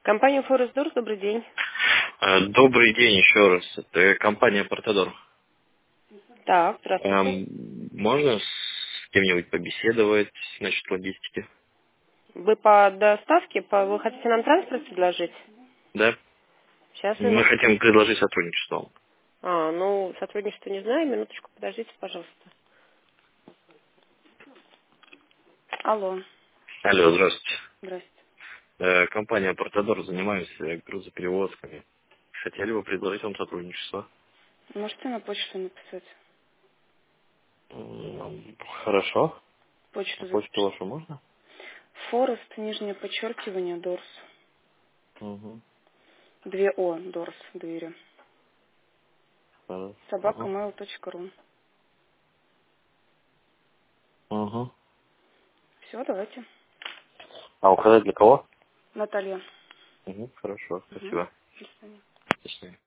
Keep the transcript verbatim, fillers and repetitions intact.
Компания Форестдор, добрый день. Э, Добрый день еще раз. Это компания Портодор. Так, здравствуйте. Эм, Можно с кем-нибудь побеседовать насчет логистики? Вы по доставке, по... вы хотите нам транспорт предложить? Да? Сейчас, Мы минуточку. хотим предложить сотрудничество. А, ну, сотрудничество не знаю, минуточку, подождите, пожалуйста. Алло, Алло, здравствуйте. здрасте. Э, Компания Портодор, занимаемся грузоперевозками. Хотели бы предложить вам сотрудничество? Можете на почту написать? М, Хорошо. На Почту почту запишите. вашу можно? Форест, нижнее подчеркивание, Дорс. Угу. Две О, Дорс, двери. собака Хорошо. mail точка ру. Угу. Все, давайте. А указать для кого? Наталья. Угу. Хорошо, Угу. спасибо. До свидания. До свидания.